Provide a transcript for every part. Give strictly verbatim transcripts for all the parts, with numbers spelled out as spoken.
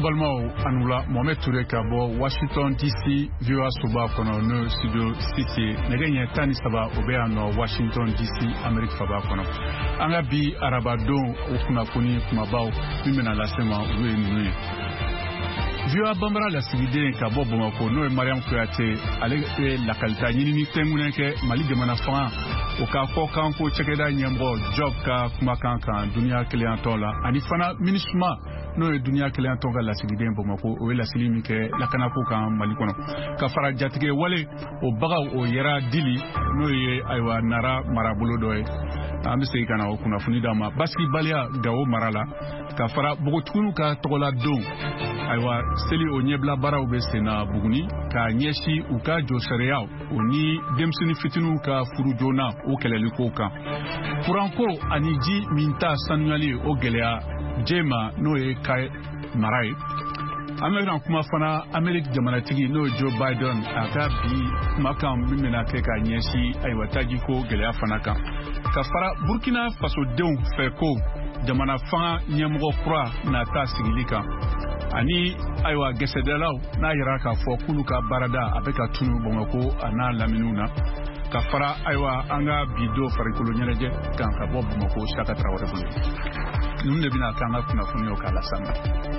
Ambalmao Anula Mohamed Touré Kabo Washington D C Viewa Suba Kono no Studio City Negenya Tani Saba Obeano Washington D C America Faba Kono Anga bi Arabadon Okuna Kuni Kumabao Mimena Lasema Uwe Nune Viewa Bambara la Sivide Kabo Bomako no Mariam Kouyaté Ale la Kalita Nyini Tenguneke Mali de Manafan Oka Kokanko Chekeda Nyembo Job Ka Kumakanka Dunia Kliantola Anifana Minishma no e dunia kelen tonga la sigiden bomako o la silimi ke la kanako kan mali kono ka fara jatige wale o baga o yera dili no ye aywa nara marabulo doy ambe sey kana o kuna funi dama baski balia gawo marala ka fara bogotunu ka togola don aywa seli o nyebla bara o be sena buguni ka nyeshi u ka jo sereya o ni demsini fitinu ka furu jona o keleli ko kan furanko aniji minta sanuali o gelea Jema no e kai marai American kuma fana America jamanatigi no Joe Biden aka bi makam bimena ke ka nyeshi aiwa taji ko gele afana kan ka fara Burkina Faso deun feko jamana fanga nyemgo kura na ta sigilika ani aiwa gesedelaw na yira ka fo kuluka barada abeka tunu bomako ana laminuna ka fara aiwa anga bido farikolo nyeleje kan ka bobo mako shaka trawore bulu nunde bina kanga kuna kunyo kala sama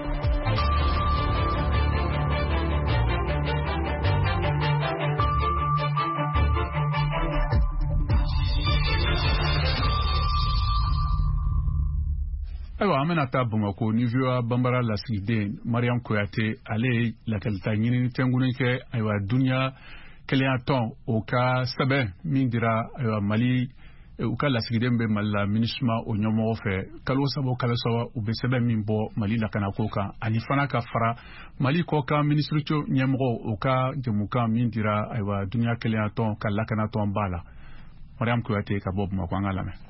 Ayo amena ta Bamako ni Viewa Bambara la Sigiden Mariam Kouyaté ale la kalita nyini tenguneke aywa dunia keleaton oka sabe mindira aywa Mali uka la Sigiden be malla minishma o nyomo fe kalo sabo kala sawa ube sebe mimbo Mali la kanakoka alifana ka fara Mali koka ministricho nyemgo uka jemuka mindira aywa dunia keleaton kala kanaton bala Mariam Kouyaté ka bob makwanga me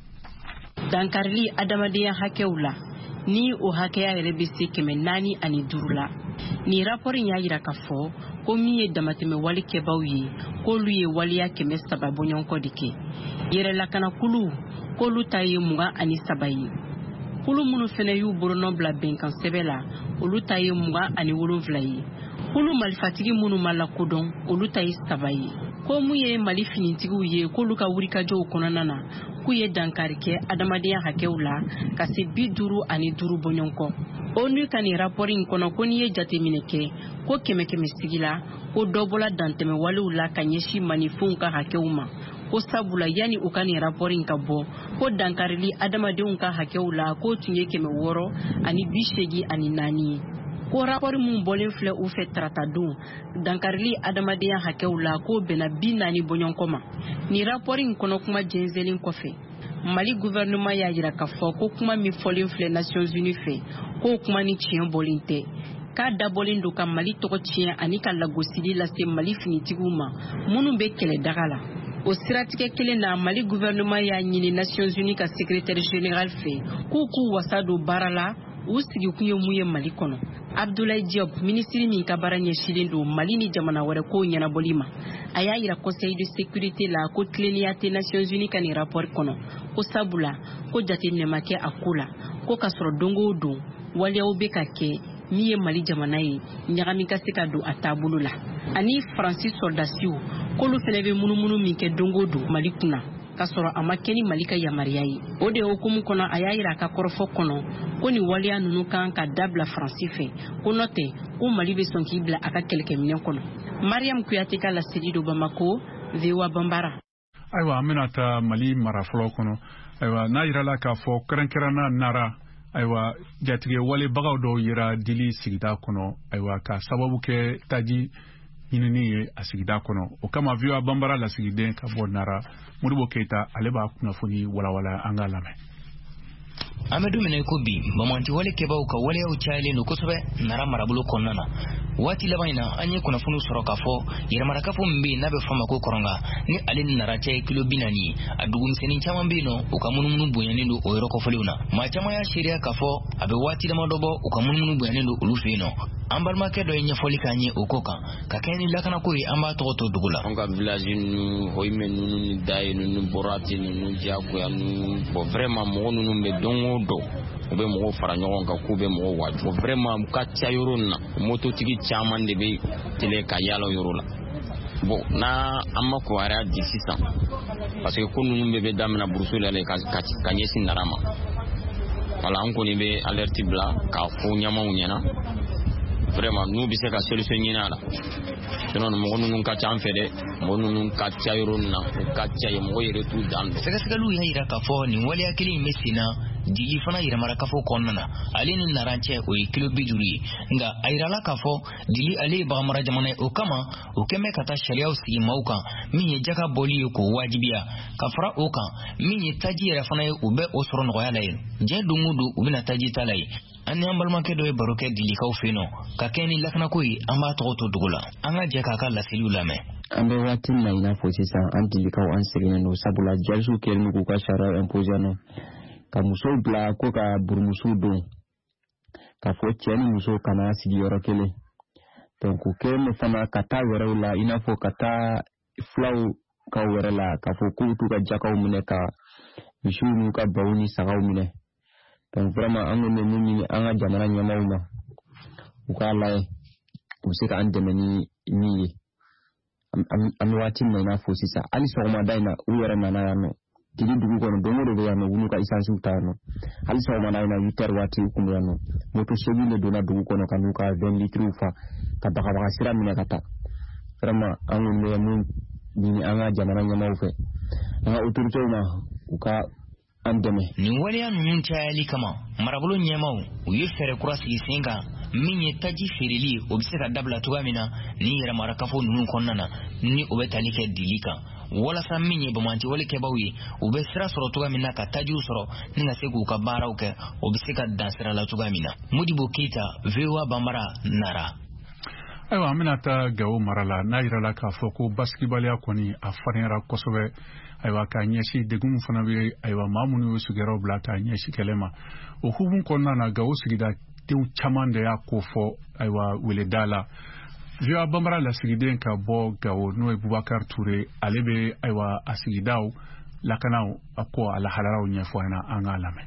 Dankarli adamadiya hakewla ni o hakeya rebisi keme nani ani durula ni rapori ya yira kafo ko miye damateme wali kebawye ko luye waliya keme sababu nyonko dike yere lakana kulu ko lutaye muga ani sabayi kulu munu fene yu borono bla benkan sebela olutaye muga ani wolonvlayi kulu malfatigi munu malakodon olutaye sabayi ko muye mali finitigu ye ko luka wurika jo konanana kuye dankarike adamadiya hakewla kasi biduru ani duru bonyonko onu kani rapori kono ko niye jatemineke ko keme keme sigila ko dobola danteme walula kanyeshi manifunka hakewuma ko sabula yani ukani rapori kabo ko dankarili adamadiya ka hakewla ko tunye keme woro ani bishegi ani nani ko rapori mun bolen fle u fe tratadun dankarili adamadiya hakewla ko bena binani bonyonko ma ni rapori kono kuma jenzelin kofe Mali gouvernement ya yira kafo ko kuma mi folin fle Nations Unies fe ko kuma ni chien bolinte ka dabolin do ka Mali to chien ani ka lagosili la se Mali finitiguma munu be kele dagala o siratike kele na Mali gouvernement ya nyini Nations Unies ka secrétaire général fe ko ku wasado barala u sigi kunyo muye Mali kono Abdoulaye Diop ministre min ka baranye shilindo Mali ni jamana wara ko nyana bolima aya ira conseil de sécurité la ko tleniate Nations Unies kan rapport kono ko sabula ko jatine make akula ko kasro dongo do wali obe kake miye Mali jamana yi nyagami ka seka do atabulula ani Francis Soldasiu ko lu felebe munumunu min ke dongo do Mali kuna kasoro amakeni malika ya mariai ode hukumu kono ayayira ka korofo kono koni walia nunu kan ka dabla francife konote ko Mali be sonki bla aka kelke minen kono Mariam Kouyaté ka la sedido Bamako Viewa Bambara aywa aminata Mali maraflo kono aywa na yira la ka fo krankrana nara aywa jatige wale bagaw do yira dili sigida kono aywa ka sababu ke taji yinini asigida kono o kama Viewa Bambara la sigiden ka bonara Modibo Keita aleba kuna funi wala wala angalame Amedu mene ko bi bamanti wale keba uka wale au chale no kosobe nara marabulo konnana wati labaina anye kuna funu soroka fo yira maraka fo mbi nabe fama ko koronga ni alin nara chay kilo binani adugun senin chama mbino uka munumunu bonyani ndo oyro ko foliuna ma chama ya sheria kafo abe wati lama dobo uka munumunu bonyani ndo ulufino ambal make do nya foli kanye ukoka kakeni lakana ko amba to to dugula onka village nu hoymen nu ni dai nu borati nu jago ya nu bo vraiment mo nu me dongo do u bɛ mɔgɔw fara ɲɔgɔn kan k'u bɛ mɔgɔw wajo vraiment u ka ca yɔrɔ in na mototigi caman de bɛ tɛlɛ ka yaala yɔrɔ la bon na an ma kɔrɔya di sisan parce que ko ninnu bɛɛ bɛ daminɛ burusu la ka ka ɲɛsin nara ma wala an kɔni bɛ alerte bila k'a fɔ ɲɛmaw ɲɛna vraiment n'u bɛ se ka solution ɲini a la sinon mɔgɔ ninnu ka ca an fɛ dɛ mɔgɔ ninnu ka ca yɔrɔ in na u ka ca ye mɔgɔ yɛrɛ t'u dan don. Sɛgɛsɛgɛliw y'a jira k'a fɔ nin waleya kelen in bɛ sen na Dili fana yɛrɛmara kafo kɔnɔna na ale ni Naran cɛ o ye kilo bi duuru ye nka a yirala k'a fɔ Dili ale ye baganmara jamana ye o kama o kɛmɛ ka taa sariyaw sigi maaw kan min ye jaka bɔli ye k'o wajibiya ka fara o kan min ye taji yɛrɛ fana ye u bɛ o sɔrɔ nɔgɔya la ye diɲɛ don o don u bɛna taji ta la ye an ni an balimakɛ dɔ ye baro kɛ Dilikaw fɛ yen nɔ ka kɛ ni lakanako ye an b'a tɔgɔ to dugu la an ka jɛ k'a ka laseliw lamɛn. An bɛ waati min na i n'a fɔ sisan an Dilikaw an seginnen don sabula jalisiw kɛlen don k'u ka sariya imposer nɔ ka musow bila ko ka burumusow don ka fɔ cɛ ni muso kana sigi yɔrɔ kelen donc u kɛlen don fana ka taa wɛrɛw la i n'a fɔ ka taa filaw ka wɛrɛ la ka fɔ k'u t'u ka jakaw minɛ ka misiw n'u ka baw ni sagaw minɛ donc vraiment an kɔni bɛ mun ɲini an ka jamana ɲɛmaaw ma u k'a lajɛ u bɛ se k'an dɛmɛ ni min ye an bɛ waati min na i n'a fɔ sisan hali sɔgɔmada in na u yɛrɛ nana yan nɔ Dili dugu kɔnɔ don o don bɛ yan nɔ u n'u ka isansiw ta yan nɔ hali sɔgɔmada in na huit heures waati u kun bɛ yan nɔ moto segin de donna dugu kɔnɔ ka n'u ka vingt litres fa ka bagabaga sira minɛ ka taa vraiment an kɔni bɛ mun ɲini an ka jamana ɲɛmaaw fɛ an ka autorités ma u ka an dɛmɛ. Nin waleya ninnu cayali kama marabolo ɲɛmaaw u ye fɛɛrɛ kura sigi sen kan min ye taji feereli o bɛ se ka dabila cogoya min na ni yɛrɛmarakafo ninnu kɔnɔna na ni o bɛ tali kɛ Dili kan walasa min ye bamananci walikɛbaw ye u bɛ sira sɔrɔ cogoya min na ka tajiw sɔrɔ ni ka se k'u ka baaraw kɛ o bɛ se ka dan sira la cogoya min na. Modibo Keita V O A Banbara Nara. Ayiwa an bɛna taa Gawo mara la n'a yirala k'a fɔ ko basigibaliya kɔni a farinyara kosɛbɛ ayiwa k'a ɲɛsin degun fana bɛ ayiwa maa minnu y'u sigiyɔrɔ bila k'a ɲɛsin kɛlɛ ma o hukumu kɔnɔna na Gawo sigida denw caman de y'a ko fɔ ayiwa weleda la V O A Banbara lasigiden ka bɔ Gawo n'o ye Bubakar Ture ale bɛ ayiwa a sigidaw lakanaw a ko a lahalaraw ɲɛfɔ an na an k'a lamɛn.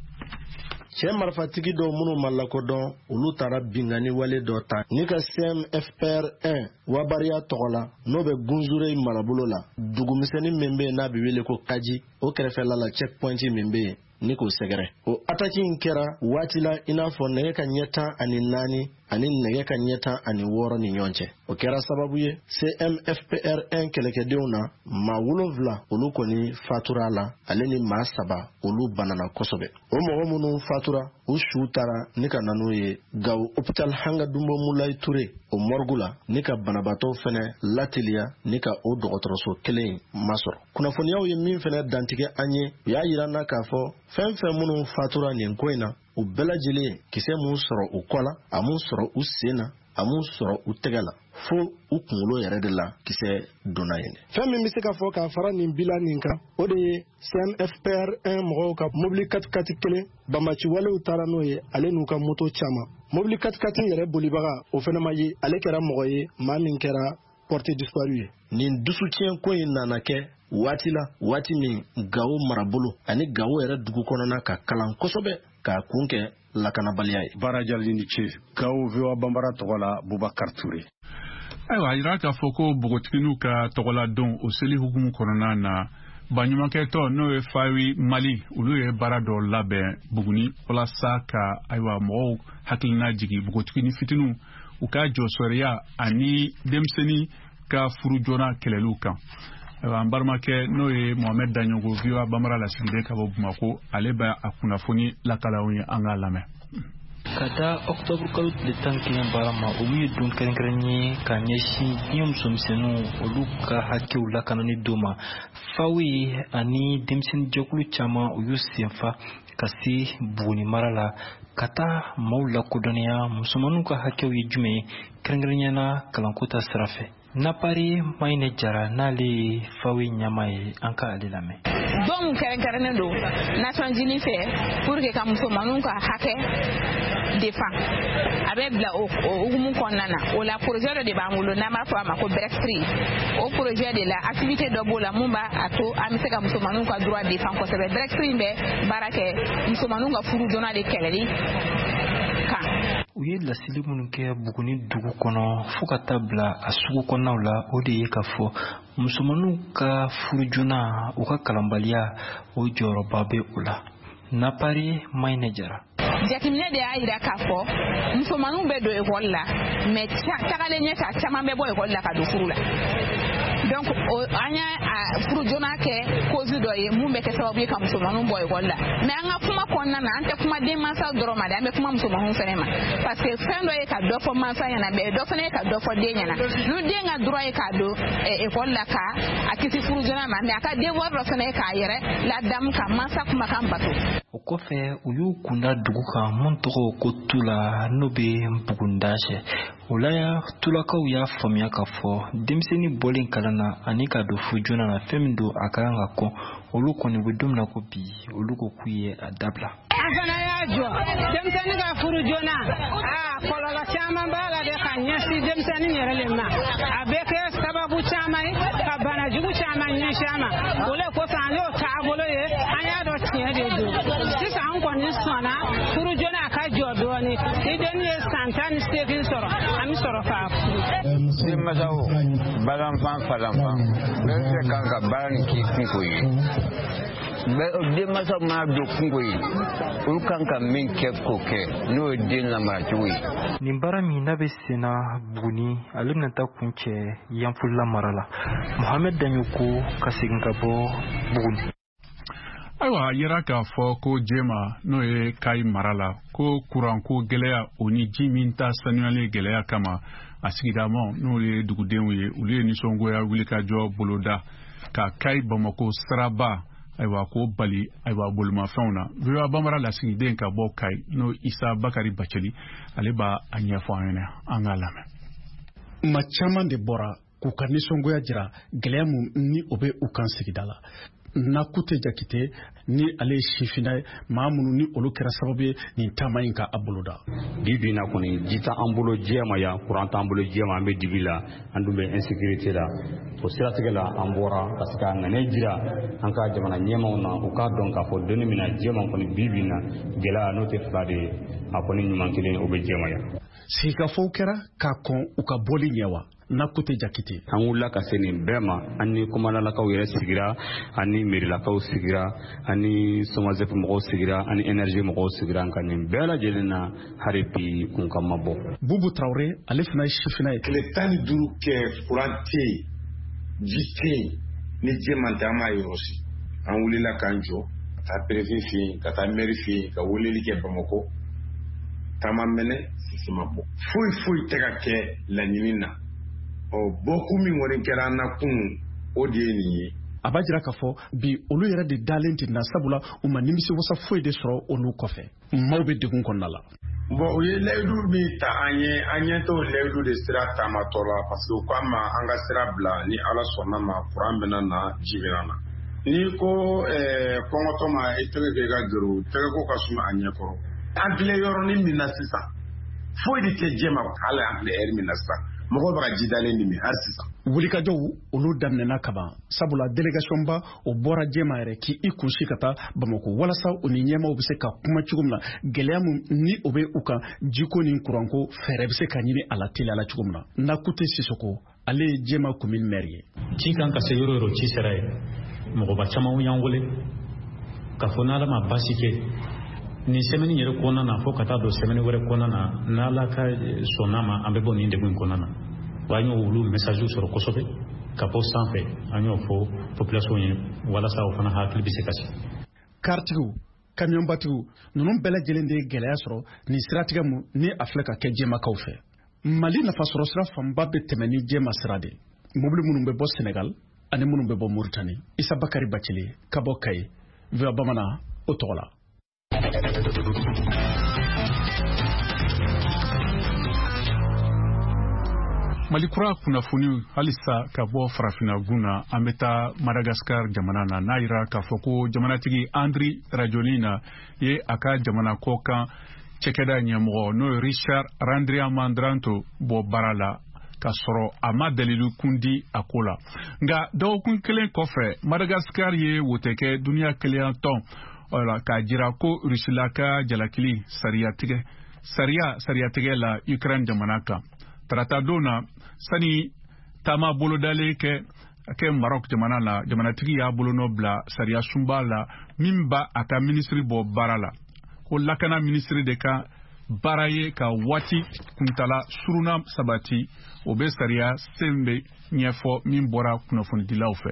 Cɛ marifatigi dɔw minnu ma lakodɔn olu taara bingani wale dɔ ta ni ka C M F P R un wabariya tɔgɔ la n'o bɛ Gunzure marabolo la dugumisɛnnin min bɛ yen n'a bɛ wele ko Kaji o kɛrɛfɛla la checkpoint min bɛ yen ni k'o sɛgɛrɛ o ataki in kɛra waati la i n'a fɔ nɛgɛ ka ɲɛ tan ani naani ani nɛgɛ ka ɲɛ tan ani wɔɔrɔ ni ɲɔgɔn cɛ o kɛra sababu ye C M F P R un kɛlɛkɛdenw na maa wolonwula olu kɔni fatura la ale ni maa saba olu banana kosɛbɛ o mɔgɔ minnu fatura u su taara ni ka na n'u ye Gawo hôpital Hanga Dumbo Mulayi Ture o morgue la ni ka banabaatɔw fɛnɛ lateliya ni ka o dɔgɔtɔrɔso kelen masɔrɔ kunnafoniyaw ye min fɛnɛ dantigɛ an ye u y'a yira na k'a fɔ fɛn fɛn minnu fatura nin ko in na u bɛɛ lajɛlen kisɛ mun sɔrɔ u kɔ la a mun sɔrɔ u sen na a mun sɔrɔ u tɛgɛ la fo u kunkolo yɛrɛ de la kisɛ donna yen fɛn min bɛ se ka fɔ k'a fara nin bila nin kan o de ye C M F P R un mɔgɔw ka mobili katikati kelen banbaci walew taara n'o ye ale n'u ka moto caman mobili katikati yɛrɛ bolibaga o fɛnɛ ma ye ale kɛra mɔgɔ ye maa min kɛra porte disparu ye nin dusutiɲɛ ko in nana kɛ waati la waati min Gawo marabolo ani Gawo yɛrɛ dugu kɔnɔna ka kalan kosɛbɛ k'a kun kɛ lakanabaliya ye. Barajali ni ce Gawo V O A Banbara tɔgɔ la Bubakar Ture. Ayiwa a yira k'a fɔ ko bogotigininw ka tɔgɔladon o seli hukumu kɔnɔna na baɲumankɛtɔ n'o ye Fawi Mali olu ye baara dɔ labɛn Buguni walasa ka ayiwa mɔgɔw hakilina jigi bogotigini fitininw u ka jɔsɔriya ani denmisɛnnin ka furu joona kɛlɛliw kan. An balimakɛ n'o ye Mohamed Daɲogo V O A Banbara lasigiden ka bɔ Bamako ale bɛ a kunnafoni lakalaw ye an k'a lamɛn. Ka da octobre kalo tile tan kelen baara ma olu ye don kɛrɛnkɛrɛn ye ka ɲɛsin diɲɛ musomisɛnninw olu ka hakɛw lakanani do ma Fawi ani denmisɛnnin jɛkulu caman u y'u senfa ka se Buguni mara la ka taa maaw lakodɔnniya musomanninw ka hakɛw ye jumɛn ye kɛrɛnkɛrɛnnena kalanko ta sira fɛ. Napari Mayne Jara n'ale Fawi ɲama ye an ka ale lamɛn. Don kɛrɛnkɛrɛnnen don Nations Unies fɛ pour que ka musomanninw ka hakɛ défend avec la au mun konnana o la projet de bangulo na ma fa ma ko breakthrough au projet de la activité de bola mumba ato amiseka musomanu ka droit défend ko c'est breakthrough be barake musomanu ka furu dona de keleli ka u ye lasili minnu kɛ Buguni dugu kɔnɔ fo ka taa bila a sugu kɔnɔnaw la o de ye ka fɔ musomaninw ka furu joona u ka kalanbaliya o jɔyɔrɔba bɛ u la. Napari Maine Jara jakiminɛ de y'a yira k'a fɔ musomaninw bɛ don école la mais tagalen ɲɛfɛ caman bɛ bɔ école la ka don furu la. Donc an y'a furu joona kɛ cause dɔ ye mun bɛ kɛ sababu ye ka musomaninw bɔ école la mais an ka kuma kɔnɔna na an tɛ kuma denmansaw dɔrɔn ma dɛ an bɛ kuma musomaninw fɛnɛ ma parce que fɛn dɔ ye ka dɔ fɔ mansa ɲɛna mais dɔ fɛnɛ ye ka dɔ fɔ den ɲɛna n'u den ka droit ye k'a don école la ka a kisi furu joona ma mais a ka devoir dɔ fɛnɛ ye k'a yɛrɛ ladamu ka mansa kumakan bato. O kɔfɛ u y'u kunda dugu kan mun tɔgɔ ko Tula n'o bɛ Bugundasɛ. O la Tulakaw y'a faamuya k'a fɔ denmisɛnnin bɔlen kalan na ani ka don furu joona na fɛn min don a ka kan ka kɔn olu kɔni bɛ don min na ko bi olu ko k'u ye a dabila. An fana y'a jɔ denmisɛnnin ka furu joona aa kɔlɔlɔ caman b'a la dɛ ka ɲɛsin denmisɛnnin yɛrɛ le ma a bɛ kɛ sababu caman ye ka bana jugu caman ɲɛsin a ma o le kosɔn an y'o taabolo ye an y'a dɔn tiɲɛ de don sisan an kɔni sɔnna furu joona a ka jɔ dɔɔnin ni denni ye san tan ni seegin sɔrɔ an bɛ sɔrɔ k'a furu. denmasaw balanfan falanfan bɛɛ bɛ kan ka baara nin k'i kungo ye denmasaw mana don kungo ye olu kan ka min kɛ k'o kɛ n'o ye den lamaracogo ye. Nin baara min n'a bɛ senna Buguni ale bɛna taa kun cɛ Yanfula mara la Mohamed Danyoko ka segin ka bɔ Buguni. Ayiwa a yera k'a fɔ ko Jema n'o ye Kayi mara la ko kuranko gɛlɛya o ni ji min ta sanuyalen gɛlɛya kama a sigidama n'o ye dugudenw ye olu ye nisɔngoya wulikajɔ boloda ka Kayi Bamako siraba ayiwa ko bali ayiwa bolomafɛnw na V O A Banbara lasigiden ka bɔ Kayi n'o Isa Bakari Baceli ale b'a a ɲɛfɔ an ɲɛna an k'a lamɛn. Ma caman de bɔra k'u ka nisɔngoya jira gɛlɛya mun ni o bɛ u kan sigida la. Nakute Jakite ni ale sifina maa minnu ni olu kɛra sababu ye nin taama in ka a boloda. Bi bi in na kɔni ji t'an bolo jɛma ya courant t'an bolo jɛma an bɛ dibi la an dun bɛ insécurité la o siratigɛ la an bɔra ka se ka ŋanɛ jira an ka jamana ɲɛmaw na u k'a dɔn k'a fɔ donni min na jɛma kɔni bi bi in na gɛlɛya n'o tɛ fila de ye a kɔni ɲuman kelen o bɛ jɛma ya. Sigikafɔw kɛra k'a kɔn u ka bɔli ɲɛ wa. Nakute Jakite an wulila ka se nin bɛɛ ma an ni komalalakaw yɛrɛ sigira ani merilakaw sigira ani Somazep mɔgɔw sigira ani énergie mɔgɔw sigira ka nin bɛɛ lajɛlen na hali bi kun ka ma bɔ. Bubu Traoré ale fana ye sifina ye. Tile tan ni duuru kɛ courant tɛ yen ji tɛ yen ni jɛman tɛ an m'a yɔrɔ si an wulila k'an jɔ ka taa préfet fɛ yen ka taa maire fɛ yen ka weleli kɛ Bamako taama mɛnɛ sisi ma bɔ foyi foyi tɛ ka kɛ laɲini na. Beaucoup min wari kɛra an na kun o de ye nin ye. A b'a jira k'a fɔ bi olu yɛrɛ de dalen tɛ na sabula u ma nimisi wasa foyi de sɔrɔ olu kɔfɛ maaw bɛ degun kɔnɔna la. Bon u ye layidu min ta an ye an ɲɛ t'o layidu de sira taamatɔ la parce que u k'an ma an ka sira bila ni Ala sɔnna ma courant bɛna na ji bɛna na. N'i ko kɔngɔtɔ ma i tɛgɛ kɛ i ka gero tɛgɛ ko ka suma a ɲɛkɔrɔ. An filɛ yɔrɔnin min na sisan foyi de tɛ jɛma hali an filɛ heure min na sisan. Mɔgɔw bɛ ka ji dalen nin min hali sisan. Wulikajɔw olu daminɛna kaban sabula délégation ba o bɔra jɛma yɛrɛ k'i i kunsi ka taa Bamako walasa u ni ɲɛmaw bɛ se ka kuma cogo min na gɛlɛya mun ni o bɛ u kan jiko ni kuranko fɛɛrɛ bɛ se ka ɲini a la teliya la cogo min na. Nakute Sisoko ale ye jɛma commune maire ye. Ci kan ka se yɔrɔ yɔrɔ ci sera yen mɔgɔba caman y'an wele k'a fɔ n'Ala ma baasi kɛ nin semaine yɛrɛ kɔnɔna na fo ka taa don semaine wɛrɛ kɔnɔna na n'Ala ka sɔnna ma an bɛ bɔ nin degun kɔnɔna na wa an y'o olu message sɔrɔ kosɛbɛ ka bɔ sanfɛ an y'o fɔ population ye walasa o fana hakili bɛ se ka sigi. Kartigiw kamiyɔnbatigiw ninnu bɛɛ lajɛlen de ye gɛlɛya sɔrɔ nin siratigɛ mun ni a filɛ ka kɛ jɛmakaw fɛ. Mali nafasɔrɔ sira fanba bɛ tɛmɛ ni jɛma sira de mobili minnu bɛ bɔ Sénégal ani minnu bɛ bɔ Mauritanie. Isa Bakari Baceli ka bɔ Kayi V O A Bamanan o tɔgɔ la. Malikura kunnafoni halisa ka bɔ farafina gun na an bɛ taa Madagascar jamana na n'a yira k'a fɔ ko jamanatigi Andry Rajoelina ye a ka jamana kɔ kan cɛkɛda ɲɛmɔgɔ n'o ye Richard Randriamandranto bɔ baara la ka sɔrɔ a ma dalilu kundi a ko la. Nka dɔgɔkun kelen kɔfɛ Madagascar ye wotekɛ duniya kelen tɔn wala ka jira ko Rusilaka jalakili sariya tigɛ sariya sariya tigɛ la Ukraine jamana kan. Tarata don na sani taama bolodalen kɛ kɛ Maroc jamana la jamanatigi y'a bolonɔ bila sariya sunba la min ba a ka ministri bɔ baara la. Ko lakana ministri de ka baara ye ka waati kuntala suruna sabati o bɛ sariya sen bɛ ɲɛfɔ min bɔra kunnafonidilaw fɛ.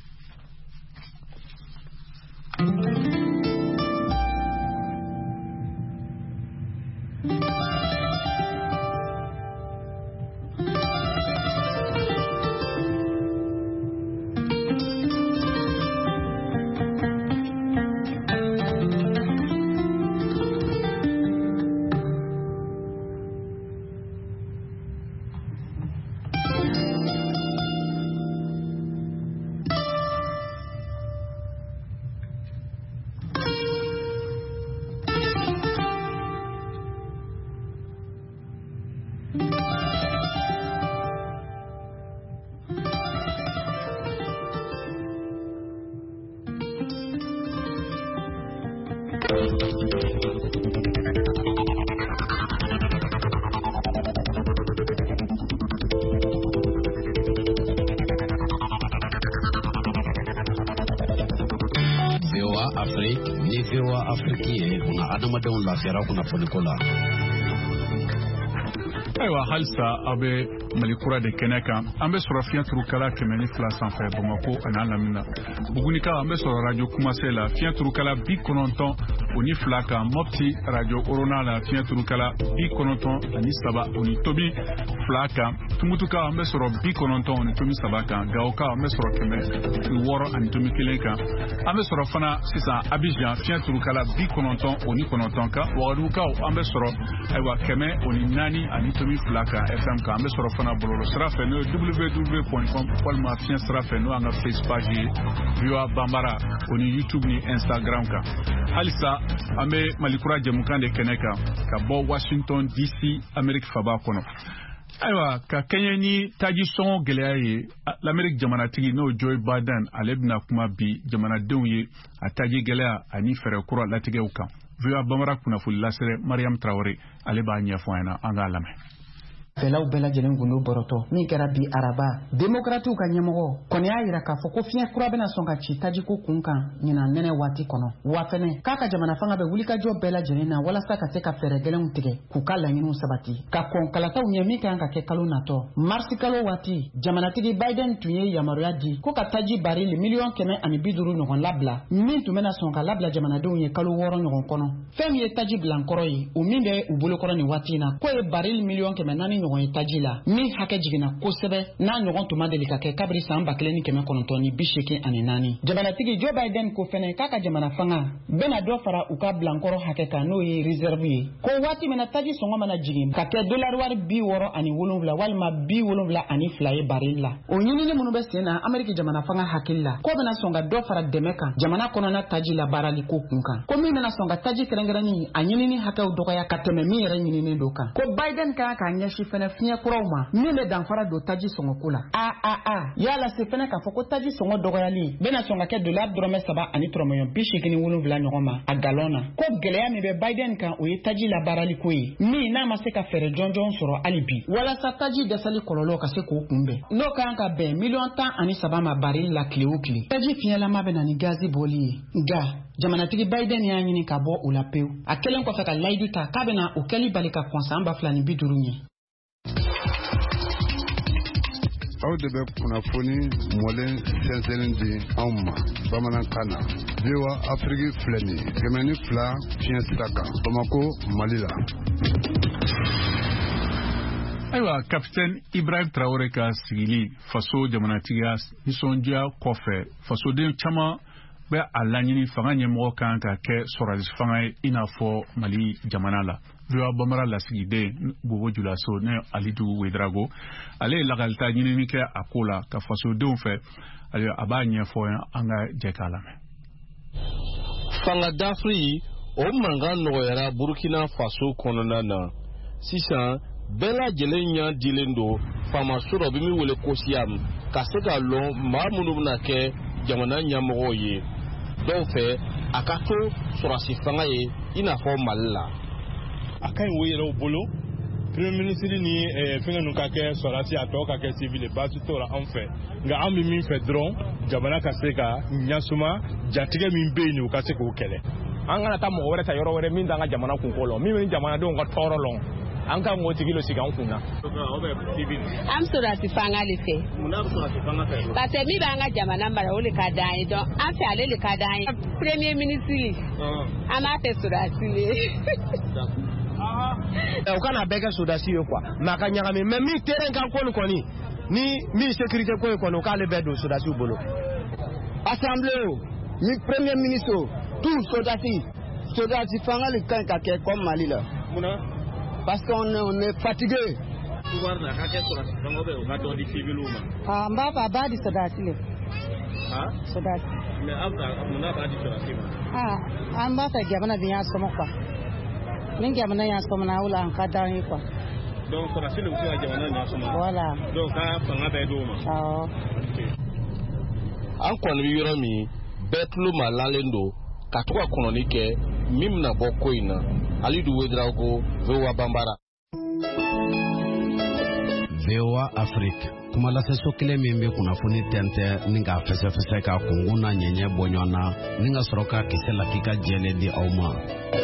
Ayiwa halisa aw bɛ Malikura de kɛnɛ kan an bɛ sɔrɔ fiɲɛturukala kɛmɛ ni fila sanfɛ Bamako ani Lamina Bugunika an bɛ sɔrɔ radio Kumase la fiɲɛturukala bi kɔnɔntɔn o ni fila kan Mopti radio Orona la fiɲɛturukala bi kɔnɔntɔn ani saba o ni tobi fila kan Tumutuka an bɛ sɔrɔ bi kɔnɔntɔn o ni tobi saba kan Gawoka an bɛ sɔrɔ kɛmɛ wɔɔrɔ ani tobi kelen kan an bɛ sɔrɔ fana sisan Abidjan fiɲɛturukala bi kɔnɔntɔn o ni kɔnɔntɔn kan Wagadugukaw an bɛ sɔrɔ ayiwa kɛmɛ o ni naani ani tobi fila kan F M kan an bɛ sɔrɔ fana bɔlɔlɔ sira fɛ n'o ye w w w point com walima fiɲɛ sira fɛ n'o an ka Facebook page ye V O A Bambara o ni YouTube ni Instagram kan halisa an bɛ Malikura jɛmukan de kɛnɛ kan ka bɔ Washington D C Amérique faba kɔnɔ ayiwa ka kɛɲɛ ni taji sɔngɔ gɛlɛya ye l'Amérique jamanatigi n'o Joe Biden ale bɛna kuma bi jamanadenw ye a taji gɛlɛya ani fɛɛrɛ kura latigɛw kan V O A Bambara kunnafoni lasɛrɛ Mariam Traoré ale b'a ɲɛfɔ an ɲɛna an k'a lamɛn. Fɛlaw bɛɛ lajɛlen gundo bɔrɔtɔ min kɛra bi araba démocrates ka ɲɛmɔgɔ kɔni y'a yira k'a fɔ ko fiɲɛ kura bɛna sɔn ka ci tajiko kun kan ɲinan nɛnɛ waati kɔnɔ wa fɛnɛ k'a ka jamana fanga bɛ wulikajɔ bɛɛ lajɛlen na walasa ka se ka fɛɛrɛ gɛlɛnw tigɛ k'u ka laɲiniw sabati ka kɔn kalataw ɲɛ min kan ka kɛ kalo natɔ marsi kalo waati jamanatigi Biden tun ye yamaruya di ko ka taji barili miliyɔn kɛmɛ ani bi duuru ɲɔgɔn labila min tun bɛna sɔn ka labila jamanadenw ye kalo wɔɔrɔ ɲɔgɔn kɔnɔ fɛn min ye taji bilankɔrɔ ye o min bɛ u bolokɔrɔ nin waati in na k'o ye barili miliyɔn kɛmɛ naani ɲɔgɔn ye taji la min hakɛ jiginna kosɛbɛ n'a ɲɔgɔn tuma deli ka kɛ kabiri san ba kelen ni kɛmɛ kɔnɔntɔn ni bi seegin ani naani jamanatigi Joe Biden ko fɛnɛ k'a ka jamana fanga bɛna dɔ fara u ka bilankɔrɔ hakɛ kan n'o ye réserve ye ko waati min na taji sɔngɔ mana jigin ka kɛ dolari wari bi wɔɔrɔ ani wolonwula walima bi wolonwula ani fila ye baril la o ɲinini minnu bɛ sen na Amérique jamana fanga hakili la ko bɛna sɔn ka dɔ fara dɛmɛ kan jamana kɔnɔna taji la baarali ko kun kan ko min bɛna sɔn ka taji kɛrɛnkɛrɛnni a ɲinini hakɛw dɔgɔya ka tɛmɛ min yɛrɛ ɲininen don kan ko Biden kan k'a ɲɛsin fɛnɛ fiɲɛ kuraw ma min bɛ danfara don taji sɔngɔko la a a a yala se fɛnɛ k'a fɔ ko taji sɔngɔ dɔgɔyali bɛna sɔn ka kɛ dolari dɔrɔmɛ saba ani tɔrɔmɔɲɔ bi seegin ni wolonwula ɲɔgɔn ma a galon na ko gɛlɛya min bɛ Biden kan o ye taji la baarali ko ye min n'a ma se ka fɛɛrɛ jɔnjɔn sɔrɔ hali bi walasa taji dɛsɛli kɔlɔlɔ ka se k'o kunbɛn n'o kan ka bɛn miliyɔn tan ani saba ma barili la tile o tile taji fiɲɛlama bɛ na ni gazi bɔli ye nka jamanatigi Biden y'a ɲini ka bɔ o la pewu a kelen kɔfɛ ka layidu ta k'a bɛna o kɛli bali ka kɔn san ba fila ni bi duuru ɲɛ. Aw de bɛ kunnafoni mɔlen sɛnsɛnlen di anw ma bamanankan na V O A Afrique filɛ nin ye kɛmɛ ni fila fiɲɛ sira kan Bamako Mali la. Ayiwa Capitaine Ibrahim Traoré ka sigili faso jamanatigiya nisɔndiya kɔfɛ fasoden caman bɛ a laɲini fanga ɲɛmɔgɔ kan ka kɛ sɔrɔdasi fanga ye i n'a fɔ Mali jamana la. V O A Bambara lasigiden Bobo Julaso ne Alidu Wedrago ale lagalita ɲinini kɛ a ko la ka fasodenw fɛ ale a b'a ɲɛfɔ an ka jɛ k'a lamɛn. Fanga d'Afrique o mankan nɔgɔyara Burkina Faso kɔnɔna na sisan bɛɛ lajɛlen ɲɛ dilen don faamaso dɔ bɛ min wele ko Siam ka se ka lɔn maa minnu bɛna kɛ jamana ɲɛmɔgɔw ye dɔw fɛ a ka to sɔrɔsi fanga ye i n'a fɔ Mali la. A ka ɲi o yɛrɛw bolo premier ministre ni fɛngɛ ninnu ka kɛ sɔrɔsi a tɔ ka kɛ civil baasi t'o la an fɛ nka an bɛ min fɛ dɔrɔn jamana ka se ka ɲɛsuma jatigɛ min bɛ yen u ka se k'o kɛlɛ. An kana taa mɔgɔ wɛrɛ ta yɔrɔ wɛrɛ min t'an ka jamana kunko lɔ min bɛ jamanadenw ka tɔɔrɔ lɔ an ka mɔgɔ tigi lo sigi an kun na. An bɛ sɔrɔsi fanga de fɛ. Munna bɛ sɔrɔsi fanga fɛ. Parce que min b'an ka jamana mara o de ka d'an ye donc an fɛ ale de ka d'an ye. Premier ministre an b'a fɛ sɔrɔsi le. O kana bɛɛ kɛ sɔrɔsi ye quoi mais a ka ɲagami mais min terrain kan ko ni kɔni ni min sécurité ko ye kɔni o k'ale bɛɛ don sɔrɔsiw bolo. Assemblée o ni premier ministre o tout sɔrɔsi sɔrɔsi fanga de ka ɲi ka kɛ comme Mali la. Munna? Parce qu'on est, on est fatigué. Pouvoir na ka kɛ sɔrɔsi fanga bɛ o ka dɔn di civil ma. Ah n b'a fɛ a b'a di sɔrɔsi le. Ah? Sɔrɔsi. Mais aw ka munna b'a di sɔrɔsi ma? Ah an b'a fɛ jamana de y'a sɔmɔ quoi. Ni jamana y'a sɔmɔ na o la an ka d'an ye quoi. Donc sɔrɔsi le bɛ se ka jamana ɲɛ sɔmɔ. Voilà. Donc ka fanga bɛɛ d'o ma. Awɔ. An kɔni bɛ yɔrɔ min bɛɛ tulo ma lalen don ka to ka kɔnɔni kɛ min bɛna bɔ ko in na. Alidu Wedraogo, V O A Bambara. V O A Afrique kuma laseso kelen min bɛ kunnafoni tɛntɛ ni ka fɛsɛfɛsɛ ka kungun na ɲɛɲɛ bɔ ɲɔgɔn na ni ka sɔrɔ ka kisɛ la k'i ka jɛlen di aw ma.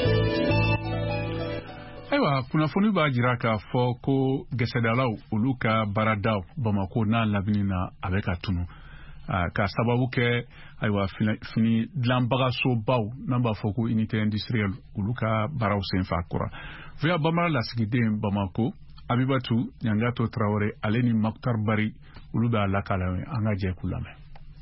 Ayiwa kunnafoni b'a jira k'a fɔ ko gɛsɛdalaw olu ka baaradaw Bamako n'a lamini na a bɛ ka tunu ka sababu kɛ ayiwa fini dilanbagasobaw n'an b'a fɔ ko unité industrielle olu ka baaraw senfɛ kura. V O A Bambara lasigiden Bamako Abibatu Nyangato Traoré ale ni Maktar Bari olu bɛ a lakala an ka jɛ k'u lamɛn.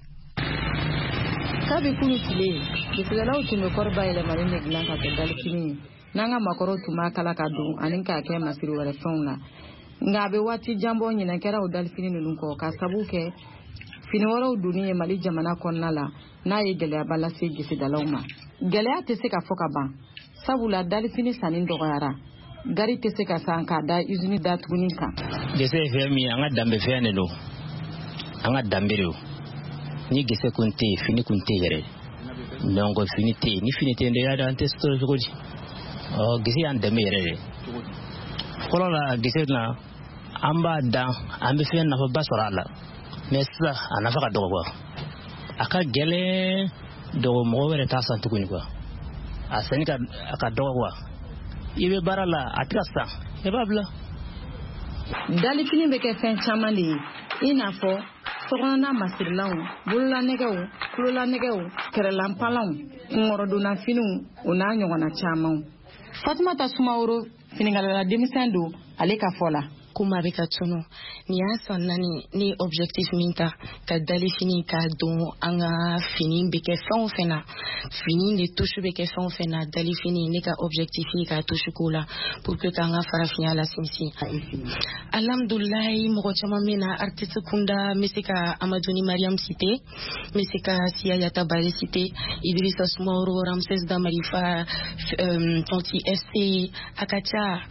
Kabi kunu tile gɛsɛdalaw tun bɛ kɔri bayɛlɛmali de dilan ka kɛ dalifini ye n'an ka makɔrɔw tun b'a kala ka don ani k'a kɛ masiri wɛrɛ fɛnw na nka a bɛ waati janbɔ ɲinɛ kɛra o dalifini ninnu kɔ ka sabu kɛ fini wɛrɛw donni ye Mali jamana kɔnɔna la n'a ye gɛlɛyaba lase gɛsɛdalaw ma. Gɛlɛya tɛ se ka fɔ ka ban sabula dalifini sanni dɔgɔyara gari tɛ se ka san k'a da usine datuguni kan. Gɛsɛ ye fɛn min an ka danbe fɛn de don an ka danbe de don ni gɛsɛ kun tɛ yen fini kun tɛ yen yɛrɛ donc fini tɛ yen ni fini tɛ yen de y'a dɔn an tɛ sɔrɔ cogo di. Ɔ gɛsɛ y'an danbe yɛrɛ de fɔlɔ la gɛsɛ na an b'a dan an bɛ fɛn nafaba sɔrɔ a la mais sisan a nafa ka dɔgɔ quoi a ka gɛlɛn dɔgɔ mɔgɔ wɛrɛ t'a san tuguni quoi a sanni ka a ka dɔgɔ quoi i bɛ baara la a tɛ ka san i b'a bila. Dalifini bɛ kɛ fɛn caman de ye i n'a fɔ sokɔnɔna masirilanw bololanɛgɛw kulolanɛgɛw kɛrɛlanpalanw kunkɔrɔdonna finiw o n'a ɲɔgɔnna camanw. Fatumata Sumaworo finikalala denmisɛn don ale ka fɔ la. Kuma bɛ ka tunu ni y'a san naani ni objectif min ta ka dalifini ka don an ka fini bɛ kɛ fɛn o fɛn na fini de touche bɛ kɛ fɛn o fɛn na dalifini ne ka objectif ye ka touche ko la pour que k'an ka farafinya la sinsin. Alhamdulilayi mɔgɔ caman bɛ na artiste kunda n bɛ se ka Amaduni Mariam cité n bɛ se ka Siyayata Bare cité Idrissa Sumaworo Ramses Damarifa Tonti F C a ka ca.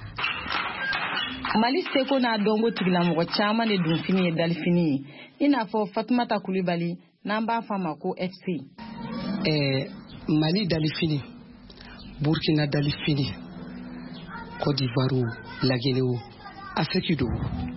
Mali seko n'a dɔnko tigilamɔgɔ caman de don fini ye dalifini ye i n'a fɔ Fatumata Kulibali n'an b'a fɔ a ma ko F C. Eh, Mali dalifini Burkina dalifini Côte d'Ivoire Lagine o Afrique do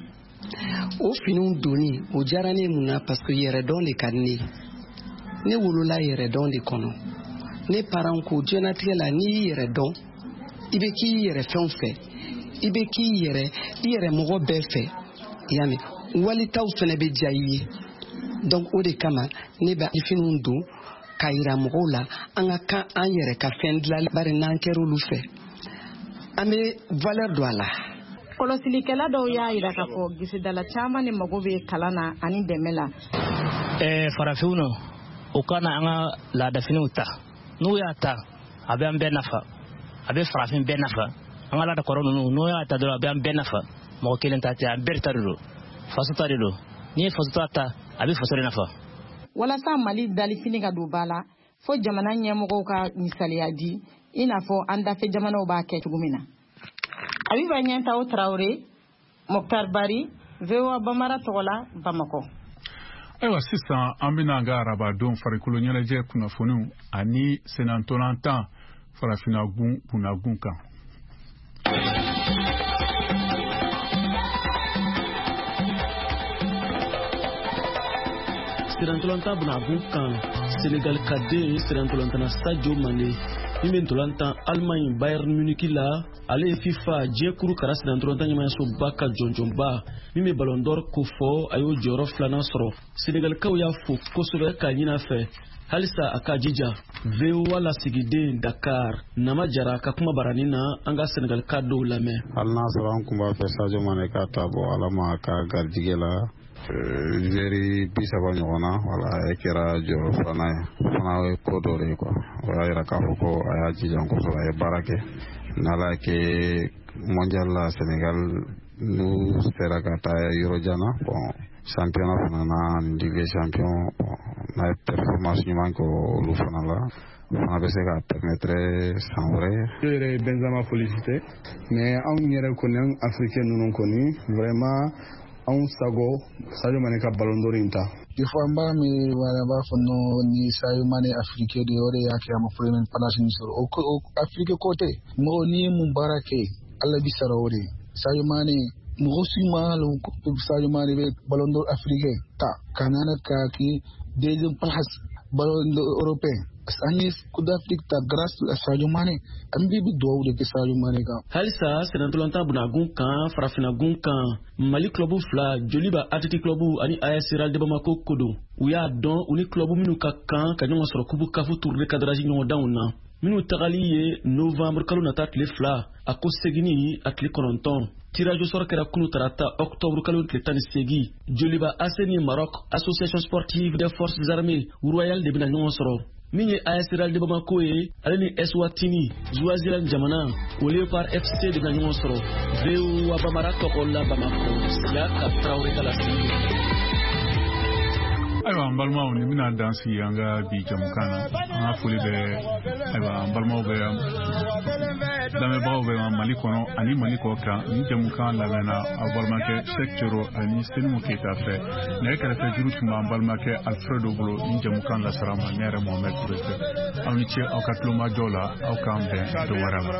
o finiw doni o diyara ne mun na parce que yɛrɛdɔn de ka di ne ne wolola yɛrɛdɔn de kɔnɔ ne parents ko diɲɛlatigɛ la n'i y'i yɛrɛ dɔn i bɛ k'i yɛrɛ fɛnw fɛ i bɛ k'i yɛrɛ i yɛrɛ mɔgɔ bɛɛ fɛ i y'a mɛn walitaw fana bɛ diya i ye donc o de kama ne bɛ finiw don ka yira mɔgɔw la an ka kan an yɛrɛ ka fɛn dilan bari n'an kɛra olu fɛ an bɛ valeur don a la. Kɔlɔsilikɛla dɔw y'a jira k'a fɔ gɛsɛdala caman de mago bɛ kalan na ani dɛmɛ la. Ɛɛ farafinw na o ka na an ka laadafiniw ta n'u y'a ta a bɛ an bɛɛ nafa a bɛ farafin bɛɛ nafa an ka laada kɔrɔ ninnu n'u y'a ta dɔrɔn a bɛ an bɛɛ nafa mɔgɔ kelen ta tɛ an bɛɛ ta de don faso ta de don n'i ye faso ta ta a bɛ faso de nafa. Walasa Mali dalifini ka don ba la fo jamana ɲɛmɔgɔw ka misaliya di i n'a fɔ an dafe jamanaw b'a kɛ cogo min na. Abiba Ɲɛntaw Traoré, Mokhtar Bari, V O A Bamara tɔgɔ la, Bamako. Ayiwa sisan an bɛna an ka arabadenw farikolo ɲɛnajɛ kunnafoniw ani senantolantan farafinnagun kunnagun kan. Senantolantan bunnagun kan Senegal kaden senantolantana Sadio Mané min bɛ ntolantan Allemagne Bayern Munich la ale ye FIFA jɛkuru kara senantolantan ɲɛmayasoba ka jɔnjɔnba min bɛ Ballon d'Or ko fɔ a y'o jɔyɔrɔ filanan sɔrɔ. Senegalikaw y'a fo kosɛbɛ k'a ɲin'a fɛ halisa a ka jija. V O A lasigiden Dakar Nama Jara ka kuma barani na an ka Senegalika dɔw lamɛn. Hali n'a sɔrɔ an kun b'a fɛ Sadio Mané ka ta bɔ Ala ma ka garijɛgɛ la zeri bi saba ɲɔgɔn na wala a kɛra jɔyɔrɔ filanan ye fana ye ko dɔ de ye quoi o y'a yira k'a fɔ ko a y'a jija kosɛbɛ a ye baara kɛ n'ala kɛ mondial la Senegal n'u sera ka taa yɔrɔ jan na bon championnat fana na ani Ligue des champions n'a ye performance ɲuman kɛ olu fana la fana bɛ se ka permettre san wɛrɛ. Ne yɛrɛ ye Benzema félicité mais anw yɛrɛ kɔni an africain ninnu kɔni vraiment anw sago Sadio Mané ka Ballon d'Or in ta. Des fois mba mi wala ba fo no ni Sadio Mané africain de ore ya ke am premier place ni soro o Afrique côté mo ni mu barake alla bi sarawori Sadio Mané mo sima lo Sadio Mané be Ballon d'Or africain ta kanana ka ki deuxième place Ballon d'Or européen. Anis Coupe d'Afrique ta grâce à Sadio Mané ambi bi do de Sadio Mané ka halisa senantolanta bunagun kan farafinagun kan Mali club fla Joliba Athletic club ani A S Real de Bamako kodo u y'a dɔn u ni club minnu ka kan ka ɲɔgɔn sɔrɔ kubu kafu tourner kadraji ɲɔgɔn danw na minnu tagali ye novembre kalo nata tile fila a ko segini a tile kɔnɔntɔn. Tirage au sort kɛra kunu tarata octobre kalo tile tan ni segin Joliba A C ni Maroc Association sportive des forces armées royale de bɛna ɲɔgɔn sɔrɔ min ye A S Real de Bamako ye ale ni Eswatini Zouazira jamana o Leopard F C de bɛna ɲɔgɔn sɔrɔ. V O A Bamara tɔgɔ la Bamako Siaka Traoré ka lasigi. Ayiwa an balimaw ni bɛna dan sigi an ka bi jamukan na an ka foli bɛ ayiwa an balimaw bɛ lamɛnbagaw bɛ Mali kɔnɔ ani Mali kɔ kan ni jamukan labɛnna aw balimakɛ Sek Coro ani Senimu Keyita fɛ nɛgɛ kɛrɛfɛ juru tun b'an balimakɛ Alfredo bolo ni jamukan lasara ma ne yɛrɛ Mohamed Touré fɛ aw ni ce aw ka tulomajɔw la aw k'an bɛn dɔ wɛrɛ ma.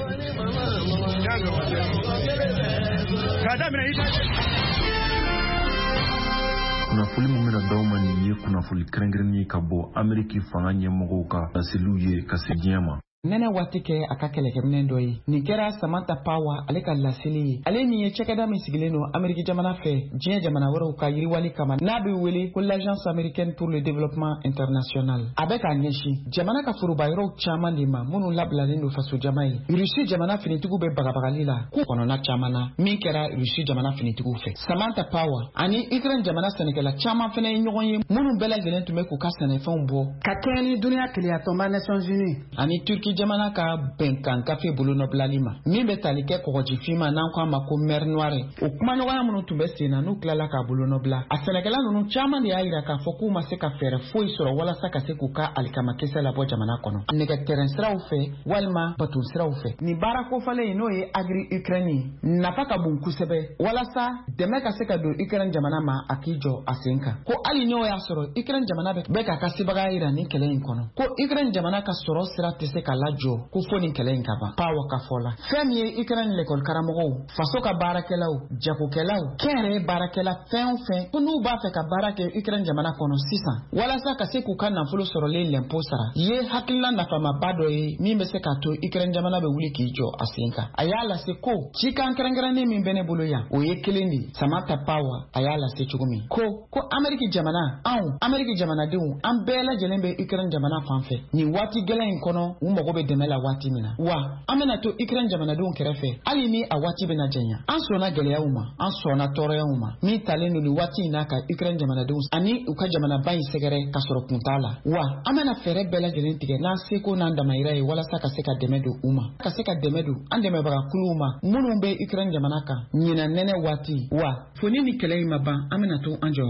Kunnafoni mun bɛna d'aw ma nin ye kunnafoni kɛrɛnkɛrɛnnen ka bɔ Ameriki fanga ɲɛmɔgɔw ka laseliw ye ka se diɲɛ ma. Nɛnɛ waati kɛ a ka kɛlɛkɛminɛ dɔ ye nin kɛra Samantha Power ale ka laseli ye ale nin ye cɛkɛda min sigilen don Ameriki jamana fɛ diɲɛ jamana wɛrɛw ka yiriwali kama n'a bɛ wele ko l'Agence américaine pour le développement international a bɛ k'a ɲɛsin jamana ka foroba yɔrɔw caman de ma minnu labilalen don faso jama ye Rusi jamana finitigiw bɛ bagabagali la ko kɔnɔna caman na min kɛra Rusi jamana finitigiw fɛ Samantha Power ani Ukraine jamana sɛnɛkɛla caman fana ye ɲɔgɔn ye minnu bɛɛ lajɛlen tun bɛ k'u ka sɛnɛfɛnw bɔ ka kɛɲɛ ni duniya keleyatɔnba Nations Unies ani Turki jamana ka bɛnkan gafe bolonɔbilali ma min bɛ tali kɛ kɔgɔjifin n'an ko a ma ko mer noire o kumaɲɔgɔnya minnu tun bɛ sen na n'u tilala k'a bolonɔbila a sɛnɛkɛla ninnu caman de y'a jira k'a fɔ k'u ma se ka fɛɛrɛ foyi sɔrɔ walasa ka se k'u ka alikamakisɛ labɔ jamana kɔnɔ nɛgɛ tɛrɛn siraw fɛ walima bato siraw fɛ nin baara kofalen n'o ye agri Ukraine nafa ka bon kosɛbɛ walasa dɛmɛ ka se ka don Ukraine jamana ma a k'i jɔ a sen kan ko hali n'o y'a sɔrɔ Ukraine jamana bɛ k'a ka sebaga jira nin kɛlɛ in kɔnɔ ko Ukraine jamana ka sɔrɔ sira tɛ se ka lajɔ ko fo nin kɛlɛ in ka ban Power ka fɔ la fɛn min ye Ukraine l'école karamɔgɔw faso ka baarakɛlaw jagokɛlaw kɛnyɛrɛye baarakɛla fɛn o fɛn ko n'u b'a fɛ ka baara kɛ Ukraine jamana kɔnɔ sisan walasa ka se k'u ka nafolo sɔrɔlen l'impôt sara ye hakilina nafamaba dɔ ye min bɛ se k'a to Ukraine jamana bɛ wuli k'i jɔ a sen kan a y'a lase ko cikan kɛrɛnkɛrɛnnen min bɛ ne bolo yan o ye kelen de Samantha Power a y'a lase cogo min ko ko Ameriki jamana anw Ameriki jamanadenw an bɛɛ lajɛlen bɛ Ukraine jamana fan fɛ nin waati gɛlɛn in kɔnɔ u mago bɛ dɛmɛ la waati min na wa an bɛna to Ukraine jamanadenw kɛrɛfɛ hali ni a waati bɛna janya an sɔnna gɛlɛyaw ma an sɔnna tɔɔrɔyaw ma min talen don nin waati in na ka Ukraine jamanadenw ani u ka jamanaba in sɛgɛrɛ ka sɔrɔ kun t'a la wa an bɛna fɛɛrɛ bɛɛ lajɛlen tigɛ n'an seko n'an damayira ye walasa ka se ka dɛmɛ don u ma ka se ka dɛmɛ don an dɛmɛbagakuluw ma minnu bɛ Ukraine jamana kan ɲinan nɛnɛ waati wa foni ni kɛlɛ in ma ban an bɛna to an jɔyɔrɔ la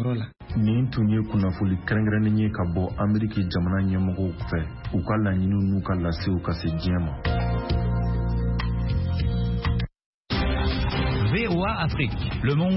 nin tun ye kunnafoni kɛrɛnkɛrɛnnen ye ka bɔ Ameriki jamana ɲɛmɔgɔw fɛ u ka laɲiniw n'u ka lasew ka se diɲɛ ma. V O A Afrique, le monde